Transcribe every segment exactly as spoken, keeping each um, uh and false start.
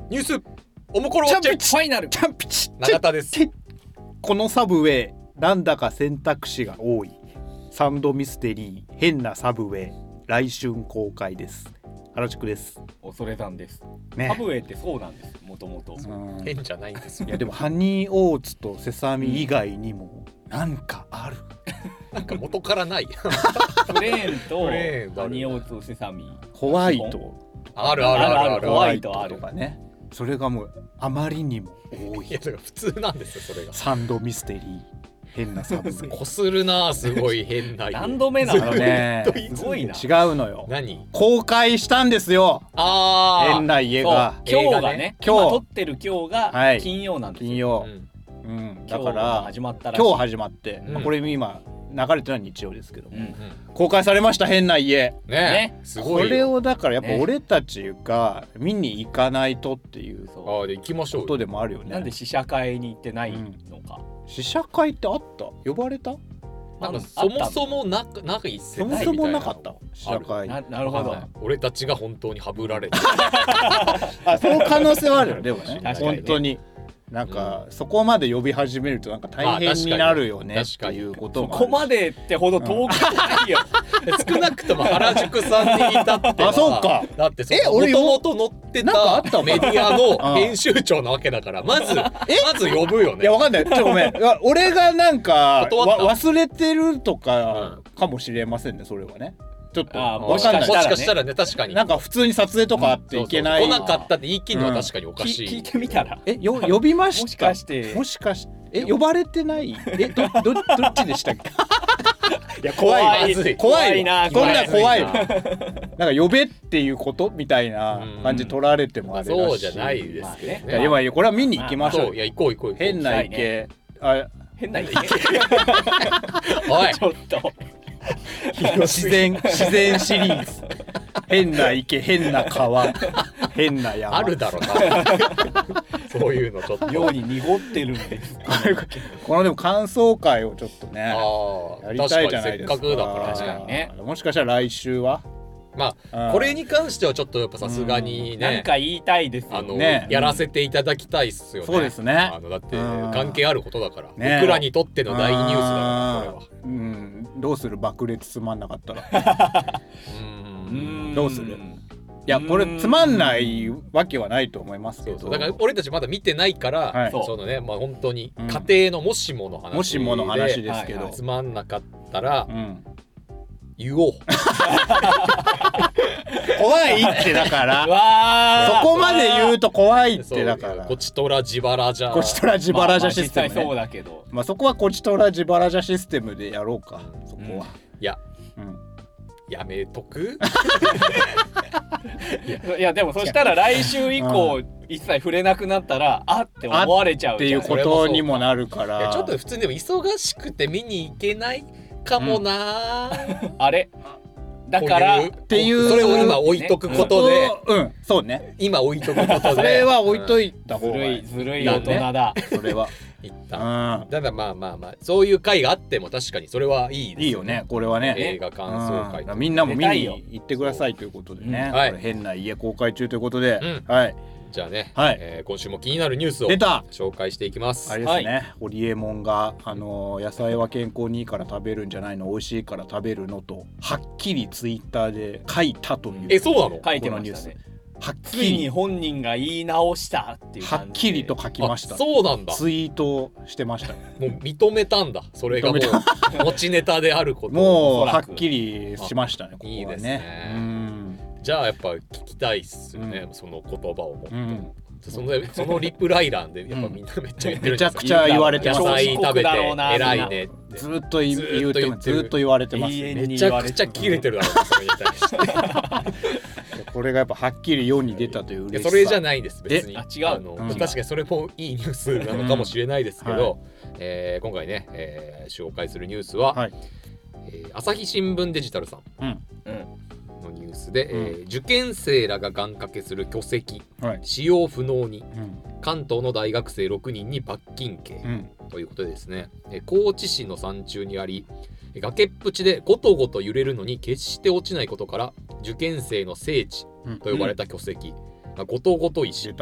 ニュースおもころチャンピチェックチファイナルチャンピチ永田です。 このサブウェイなんだか選択肢が多いサンドミステリー変なサブウェイ来春公開です。原宿です。 恐れ山です、 ね、 サブウェイってそうなんですもともと。 変じゃないんですよ。 いやでもハニーオーツとセサミ以外にもなんかあるなんか元からないプレーンとハニーオーツとセサミホワイトあるあるあるあるホワイトあるとかね。それがもうあまりにも多い。 いやだから普通なんですよそれが。 サンドミステリー変なサブウェイこするなすごい変な何度目なのね。 すごいな。 違うのよ。 何公開したんですよ。 あー変な家が今日がね今日今撮ってる今日が金曜なんですよ。 金曜、 うんうん、だから始まったらしい。 今日始まって、 うんまあ、これ今流れてるのは日曜ですけど、 うんうん、 公開されました変な家ねね。 すごいよ。 これをだからやっぱ俺たちが見に行かないとっていうああで行きましょうことでもあるよね。 なんで試写会に行ってないのか、 うん、試写会ってあった？呼ばれた？ なんかそもそもななか一世そもそもなかった試写会。 な, なるほど、はい、 俺たちが本当にはぶられてあその可能性はあるよでもねね本当になんか、うん、そこまで呼び始めるとなんか大変になるよねっていうこともある。 そこまでってほど遠くないよ、 うん、少なくとも原宿さんに至ってはあそうかだってそのもともと載ってたメディアの編集長なわけだからまずまず呼ぶよね。 いやわかんないちょっとごめん俺がなんか忘れてるとかかもしれませんねそれはね。ちょっともしかしたらね確かになんか普通に撮影とかあっていけない、 うん、そうそう来なかったって言い切るのは確かにおかしい、 うん、聞いてみたらえよ呼びましたもしかしてもしかしてえ呼ばれてないえどどどっちでしたっけいや怖い怖い怖いなそんな怖いなんか呼べっていうことみたいな感じ取られてもあれだし、 そうじゃないですけどね。 いや今これは見に行きましょう。 いや行こう行こう行こう。 変な池あ変な池おいちょっと自然自然シリーズ変な池変な川変な山あるだろうなそういうのちょっと妙に濁ってるんですこのでも感想会をちょっとねあやりたいじゃないですか。 せっかくだから確かにね。 もしかしたら来週はまあこれに関してはちょっとやっぱさすがにねなんか言いたいですよあのねやらせていただきたいっすよね。 そうですね。 あのだって関係あることだからね僕らにとっての大ニュースだからこれは。 うんどうする爆裂つまんなかったらうんどうする？いやこれつまんないわけはないと思いますけど、 そうそうだから俺たちまだ見てないから、はい、そのねまあ本当に家庭のもしもの話で、 もしもの話ですけど、 つまんなかったら、うん、言おう怖いってだからそこまで言うと怖いってだからこちとら自腹じゃこちとら自腹じゃシステム、ね、 まあ、まあ実際そうだけどまあそこはこちとら自腹じゃシステムでやろうか、うん、そこは、うん、 いや、うん、やめとくい, やいやでもそしたら来週以降、うん、一切触れなくなったらあって思われちゃうっていうことにもなるからいやちょっと普通にでも忙しくて見に行けないかもな、 うん、あれだからっていうそれを今置いとくことで、ね、 うん、うん、そうね今置いとくことでそれは置いといた方がいい、 うん、ずるいずるい大人だそれは一旦、うん、ただまあまあまあそういう会があっても確かにそれはいいですよね。 いいよねこれはね映画感想会、 うん、みんなも見に行ってくださいということでね、うんはい、これ変な家公開中ということで、うん、はいじゃあね、 はいえー、今週も気になるニュースを出た紹介していきます。 あれですね、はい、ホリエモンが、あのー、野菜は健康にいいから食べるんじゃないの美味しいから食べるのとはっきりツイッターで書いたというえそうなの書いてましたね。 はっきりついに本人が言い直したっていう感じではっきりと書きました。 そうなんだ。 ツイートしてました、 ね、もう認めたんだそれがもう持ちネタであることもうはっきりしましたね。ここはねいいですね。 うんじゃあやっぱ聞きたいっすよね、うん、その言葉を持って、うんその, そのリプライ欄でやっぱみんなめっちゃ言ってるんですよ、うん、めちゃくちゃ言われてます。 野菜食べて偉いねってずっと言うてずっと言われてます。 めちゃくちゃキレてるだろうなそれに対してこれがやっぱはっきり世に出たという嬉しさ。 それじゃないです別に。 あ違うあの、 うん、確かにそれもいいニュースなのかもしれないですけど、うんはいえー、今回ね、えー、紹介するニュースは、はいえー、朝日新聞デジタルさん、うんうんのニュースで、うんえー、受験生らが願掛けする巨石、はい、使用不能に、うん、関東の大学生ろくにんに罰金刑、うん、ということでですね、えー、高知市の山中にあり崖っぷちでゴトゴト揺れるのに決して落ちないことから受験生の聖地と呼ばれた巨石、うん、ゴトゴト石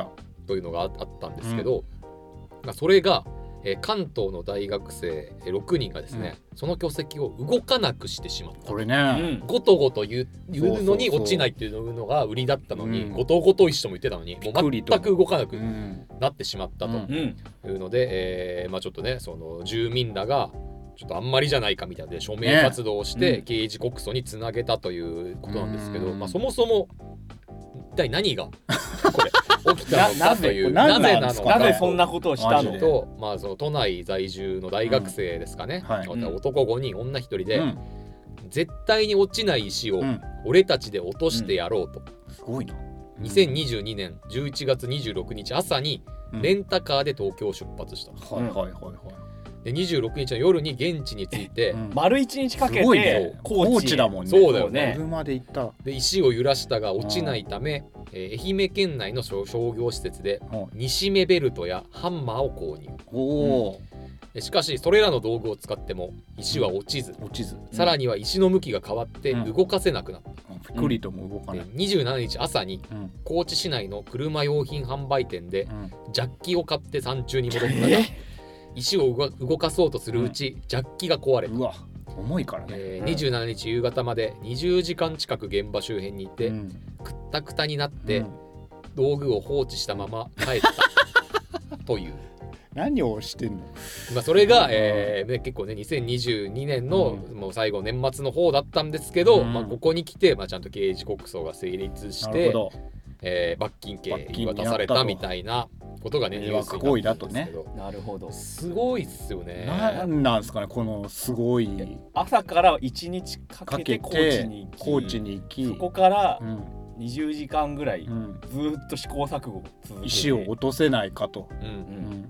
というのがあったんですけど、うんまあ、それが、えー、関東の大学生ろくにんがですね、うん、その巨石を動かなくしてしまった。 これね、 ごとごと言う、言うのに落ちないっていうのが売りだったのに、うん、ごとごと石とも言ってたのにもう全く動かなくなってしまったというので、うんえーまあ、ちょっとねその住民らがちょっとあんまりじゃないかみたいなで署名活動をして刑事告訴につなげたということなんですけど、まあ、そもそも一体何がこれ起きたのかというなぜなのかなぜそんなことをしたのと、まあ、その都内在住の大学生ですかね、うんはい、男ごにん女ひとりで、うん、絶対に落ちない石を俺たちで落としてやろうと、 うん、すごいな。 にせんにじゅうにねんじゅういちがつにじゅうろくにち朝にレンタカーで東京を出発した、 うん、はいはいはいはい。 でにじゅうろくにちの夜に現地に着いて、うん、 丸一日かけて、ね、 高知だもんね。 そうだよね。 車で行った。 で石を揺らしたが落ちないため、えー、愛媛県内の商業施設で西目ベルトやハンマーを購入。おうん、しかしそれらの道具を使っても石は落ちず、 うん、落ちずさらには石の向きが変わって動かせなくなった、 うん、ピクリとも動かない。 にじゅうしちにち朝に、うん、高知市内の車用品販売店で、うん、ジャッキを買って山中に戻ったが、えー石を動かそうとするうち、うん、ジャッキが壊れた。 うわ重いからね、 えー、にじゅうしちにち夕方までにじゅうじかん近く現場周辺にいて、うん、くったくたになって、うん、道具を放置したまま帰ったという何をしてんの、 まあ、それが、えーね、結構ねにせんにじゅうにねんの、うん、もう最後年末の方だったんですけど、うんまあ、ここに来て、まあ、ちゃんと刑事告訴が成立して、えー、罰金刑言い渡されたみたいなことがねニュースになったんですけど、 なるほどすごいっすよね。 なんなんですかねこのすごい朝からいちにちかけて高知に行き、 高知に行きそこからにじゅうじかんぐらいずっと試行錯誤を続けて石を落とせないかと、うんうん、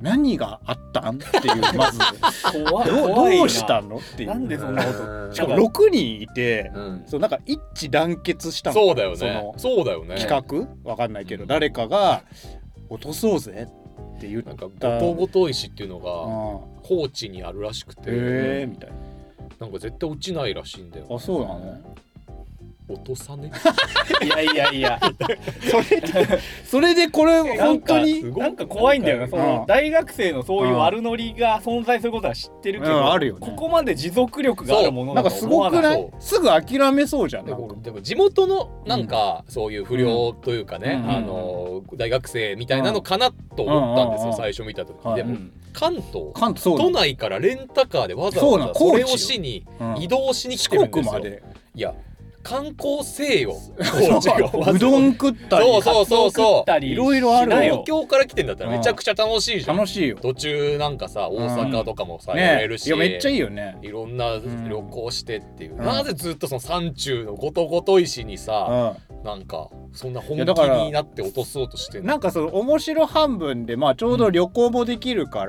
何があったんっていうまず怖いど, どうしたのっていうなんでそんなことしかもろくにんいて、うん、そうなんか一致団結したのそうだよねそのそうだよね企画わかんないけど、うん、誰かが落とそうぜって言ったなんかごとごと石っていうのが高知にあるらしくて、 へーみたいななんか絶対落ちないらしいんだよ。 あそうなの落とさねいやいやいやそれでそれでこれ本当になんか怖いんだよな、その大学生のそういう悪ノリが存在することは知ってるけど、うん、あるよね、ここまで持続力があるものだと思わない。 なんかすごくない？すぐ諦めそうじゃん。 でも、でも地元のなんかそういう不良というかね、うん、あの大学生みたいなのかなと思ったんですよ、うん、最初見た時、うん、でも、うん、関東、関東都内からレンタカーでわざわざそれをしに移動しに来てるんですよ、うん、四国まで。いや観光せようどん食ったりそうそうそうそういろいろある東京から来てんだったらめちゃくちゃ楽しいじゃん。 楽しいよ。 途中なんかさ大阪とかもさ、うん、やれるし、 ね、いやめっちゃいいよね。 いろんな旅行してっていう、うん、なぜずっとその山中のごとごと石にさ、うん、なんかそんな本気になって落とそうとしてんの。 なんかその面白半分でまあちょうど旅行もできるから、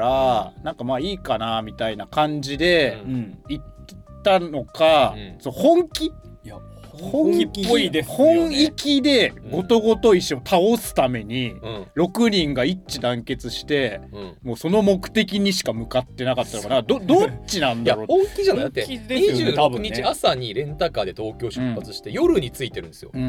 うん、なんかまあいいかなみたいな感じで行ったのか、うん、そう本気いや本気っぽいですよね。本意でごとごと石を倒すためにろくにんが一致団結して、うん、もうその目的にしか向かってなかったのかな。ど, どっちなんだろう。 いや本気じゃない。だってにじゅうろくにち朝にレンタカーで東京出発して、うん、夜に着いてるんですよ、うんうん、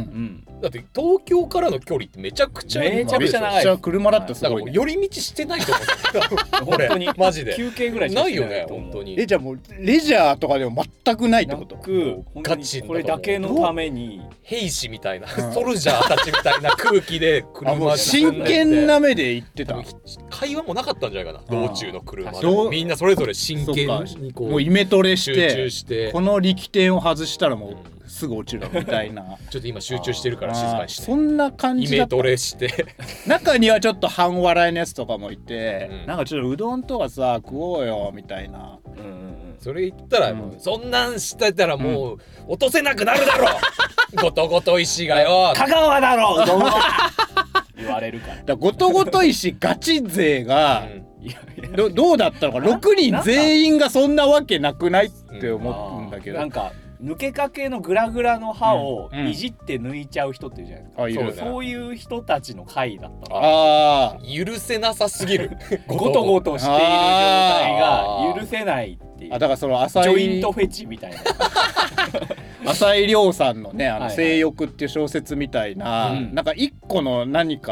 だって東京からの距離ってめちゃくちゃめちゃくちゃ長い。 車だったらすごい、ね、 だから寄り道してないと思う本当にマジで休憩ぐらいしかしてないよね本当に。 えじゃあもうレジャーとかでも全くないってこと？ ガチこれだけのために兵士みたいな、うん、ソルジャーたちみたいな空気で車真剣な目で行ってた。 会話もなかったんじゃないかな道中の車で。みんなそれぞれ真剣にこうもうイメトレして集中してこの力点を外したらもうすぐ落ちるみたいなちょっと今集中してるから静かにしてそんな感じだった。 イメトレして中にはちょっと半笑いのやつとかもいて、うん、なんかちょっとうどんとかさ食おうよみたいな、うんうん、 それ言ったらもう、うん、そんなんしてたらもう、うん、落とせなくなるだろごとごと石がよ香川だろうどんは言われるから。 だごとごと石ガチ勢が、うん、ど, どうだったのか。ろくにん全員がそんなわけなくないって思うんだけど、 うん、なんか抜けかけのグラグラの刃をいじって抜いちゃう人っているじゃないですか、うんうん、そう、そういう人たちの会だったの。 あ許せなさすぎるゴトゴトしている状態が許せないっていう。 あだからその浅井ジョイントフェチみたいな浅井亮さんのねあの性欲っていう小説みたいな、はいはい、なんか一個の何か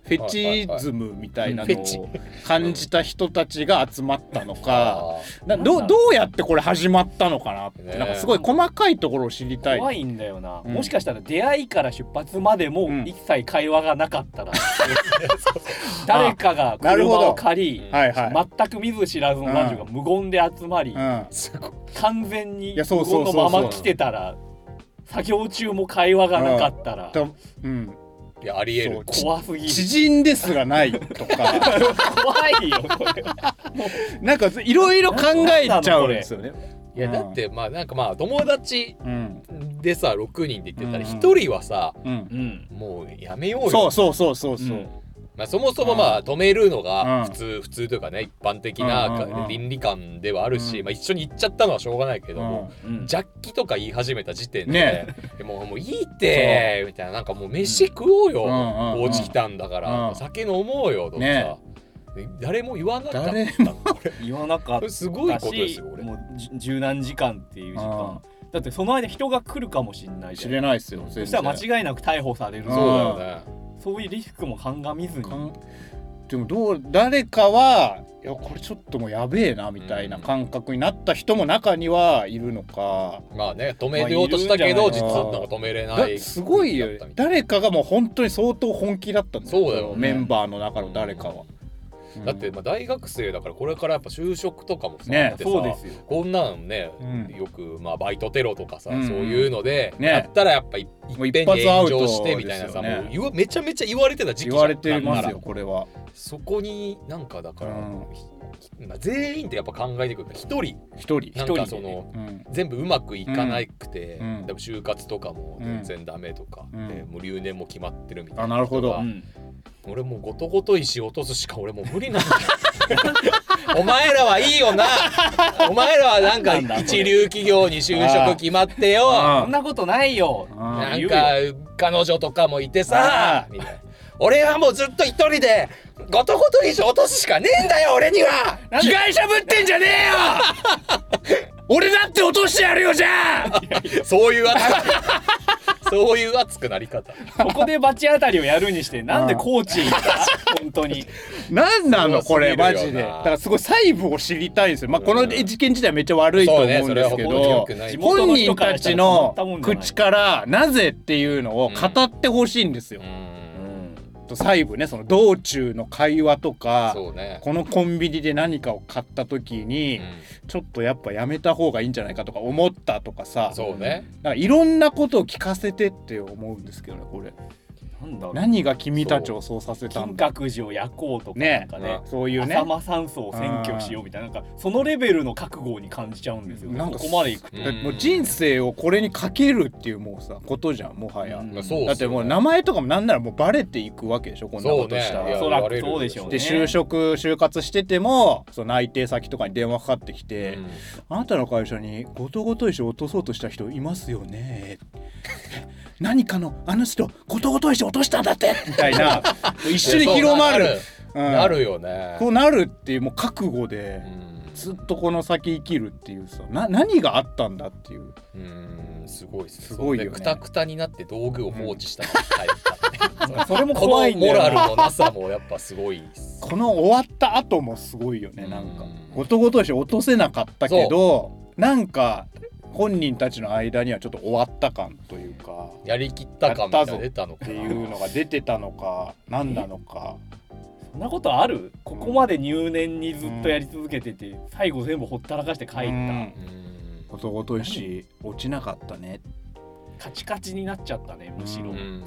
フェチズムみたいなのを感じた人たちが集まったのか、な ど, どうやってこれ始まったのかなって、ね、なんかすごい細かいところを知りたい。 怖いんだよな、うん、もしかしたら出会いから出発までも一切会話がなかったら、うん、誰かが車を借り、はいはい、全く見ず知らずの男女が無言で集まり、うん、完全に無言のまま来てたら、作業中も会話がなかったら、 うん、いやありえる。 怖すぎる。 知人ですらないとか怖いよこれなんかいろいろ考えちゃうんですよね。 いやだってまあなんかまあ友達でさろくにんで言ってたらひとりはさ、うんうん、もうやめようよ。 そうそうそうそうそう、うんまあ、そもそもまあ止めるのが普通、うん、普通というかね一般的な倫理観ではあるし、うんまあ、一緒に行っちゃったのはしょうがないけども、うん、ジャッキとか言い始めた時点で、ね、もう、もういいってみたいな、なんかもう飯食おうよ、お家来たんだから、うん、酒飲もうよとかさ、ね、誰も言わなかったの言わなかったし、 すごいことですよ。俺もう十何時間っていう時間だってその間人が来るかもしれないじゃん。 知れないですよ。 そしたら間違いなく逮捕される。 そうだよね。 そういうリスクも鑑みずに。 でもどう誰かはいやこれちょっともうやべえなみたいな感覚になった人も中にはいるのか、 うん、まあね止めようとしたけど、まあ、実は止めれない。 すごいよ。誰かがもう本当に相当本気だったんだよ。そうだよね。メンバーの中の誰かは。 だってまあ大学生だからこれからやっぱ就職とかもさ、 ね、 さそうですよ。 こんなんね、うん、よくまあバイトテロとかさ、うん、そういうので、ね、やったらやっぱいっぺんに炎上してみたいなさ、ね、もうめちゃめちゃ言われてた時期じゃん。 言われてますよこれは。 そこになんかだから、うんまあ、全員ってやっぱ考えてくるから一人一人なんかその、うん、全部うまくいかなくて、うん、でも就活とかも全然ダメとか、うんでもう留年も決まってるみたいな。 あなるほど。 俺もうごとごと石落とすしか俺もう無理なんだよお前らはいいよなお前らはなんか一流企業に就職決まってよ。 そんなことないよ。 なんか彼女とかもいてさみたいな。俺はもうずっと一人でごとごと石落とすしかねえんだよ俺には。 被害者ぶってんじゃねえよ俺だって落としてやるよじゃあそういうそういう熱くなり方。 ここで罰当たりをやるにしてなんでコーチ本当に何なのこれマジで。だからすごい細部を知りたいんですよ。まあこの事件自体めっちゃ悪いと思うんですけど、ね、本人たちの口からなぜっていうのを語ってほしいんですよ。うん細部ね、その道中の会話とか、ね、このコンビニで何かを買った時に、うん、ちょっとやっぱやめた方がいいんじゃないかとか思ったとかさ、 そうね、 なんかいろんなことを聞かせてって思うんですけどねこれ。なんだろう、何が君たちをそうさせたんだ。 金閣寺を焼こうとかなんかね、 ね、そういうね、 浅間山荘を占拠しようみたいな、なんかそのレベルの覚悟に感じちゃうんですよ。なんかここまでいくと、 もう人生をこれにかけるっていうもうさことじゃんもはや。うん、だってもう名前とかもなんならもうバレていくわけでしょこんなことしたら。 おそらくそうでしょうね。 で就職就活しててもその内定先とかに電話かかってきて、うん、あなたの会社にごとごと石を落とそうとした人いますよね何かのあの人ごとごと石落としたんだってみたいな一緒に広まるなるよね。 こうなるっていうもう覚悟で、うん、ずっとこの先生きるっていうさな何があったんだっていう。 うーんすごいすごいよね。 くたくたになって道具を放置したタイプだねそれも怖いんだよ。 このモラルのなさもやっぱすごいこの終わった後もすごいよね。なんかごとごと石落とせなかったけどなんか本人たちの間にはちょっと終わった感というかやりきった感が出たのかっていうのが出てたのか何なのか。 そんなことある？ここまで入念にずっとやり続けてて、うん、最後全部ほったらかして帰った。 ごとごと石落ちなかったね。 カチカチになっちゃったねむしろって言って、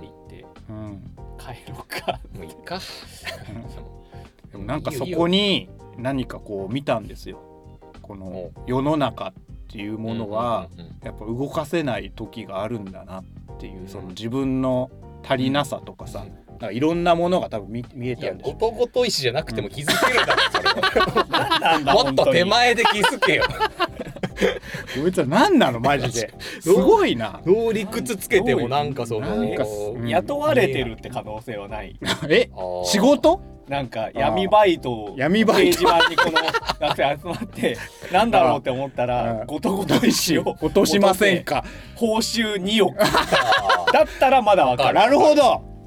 うん、帰ろうかもういいかでもなんかそこに何かこう見たんですよ。この世の中っていうものはやっぱ動かせない時があるんだなっていう、その自分の足りなさとかさ、なんかいろんなものが多分 見, 見えたんでしょ。 ごとごと石じゃなくても気づけるだろ、それ何なんだもっと手前で気づけよこいつは何なのマジで。すごいな。 どう理屈つけてもなんかそのなんか、 うん、雇われてるって可能性はない。 え仕事なんか闇バイトを掲示板にこの学生集まってなんだろうって思ったらごとごと石を落としませんか報酬におくだったらまだわかる。 なるほど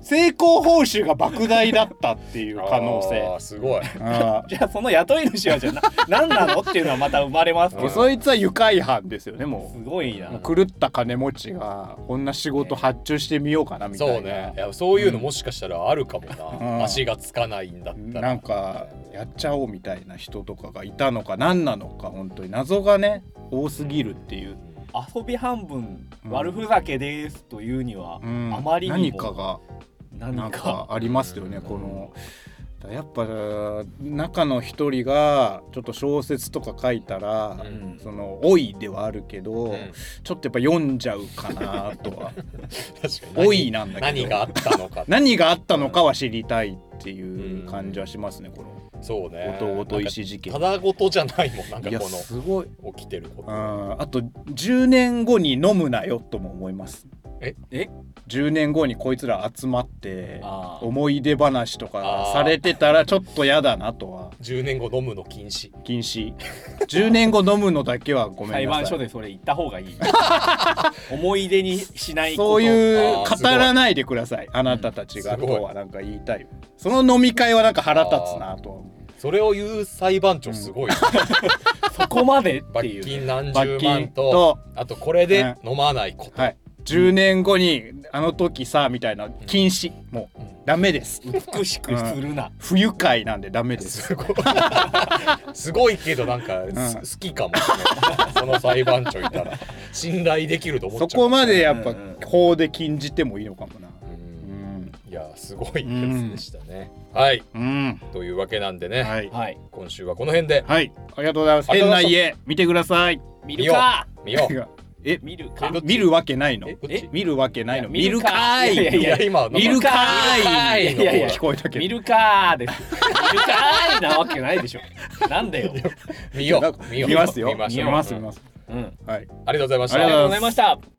成功報酬が莫大だったっていう可能性。 あすごい。 あじゃあその雇い主はじゃあ何なのっていうのはまた生まれますけど、 そいつは愉快犯ですよね。もうすごいな。 狂った金持ちがこんな仕事発注してみようかなみたいな。 そうね。いやそういうのもしかしたらあるかもな、うん、足がつかないんだったらなんかやっちゃおうみたいな人とかがいたのか何なのか本当に謎がね多すぎるっていう。 遊び半分悪ふざけですというには、うん、あまりにも何かが何かありますよね、うん、このやっぱ中の一人がちょっと小説とか書いたら、うん、その老いではあるけど、うん、ちょっとやっぱ読んじゃうかなとは確かに老いなんだけど何があったのか何があったのかは知りたいっていう感じはしますね、このそうね後藤石事件ただごとじゃないもんなんかこのすごい起きてること。 あ, あとじゅうねんごに飲むなよとも思います。 ええじゅうねんごにこいつら集まって思い出話とかされてたらちょっとやだなとは。 じゅうねんご飲むの禁止禁止じゅうねんご飲むのだけはごめんなさい。 裁判所でそれ言った方がいい思い出にしないことそういう語らないでくださいあなたたちがとはなんか言いたい、うん、その飲み会はなんか腹立つなとは思う。 それを言う裁判長すごい、うん、 そこまでっていう、 罰金何十万 と, とあとこれで飲まないこと、 うんはい、じゅうねんごにあの時さみたいな禁止、うん、もうダメです。 美しくするな、うん、 不愉快なんでダメです。 すごいすごいけどなんか、うん、好きかもしれないその裁判長いたら信頼できると思っちゃう。 そこまでやっぱ法で禁じてもいいのかもな。 いやすごいやつでしたね、うん、はい、うん、というわけなんでね、はい、今週はこの辺で、 はい、ありがとうございます。変な家見てください。 見るか見ようえ見るか見るわけないのえ見るわけないの見るかーい。いやいや今見るかーい。いやいや聞こえたけど見るかーです。見るかーいなわけないでしょ。なんだよ。 見よう見よう見ますよ見ます見ます。 うんはいありがとうございました。 ありがとうございました。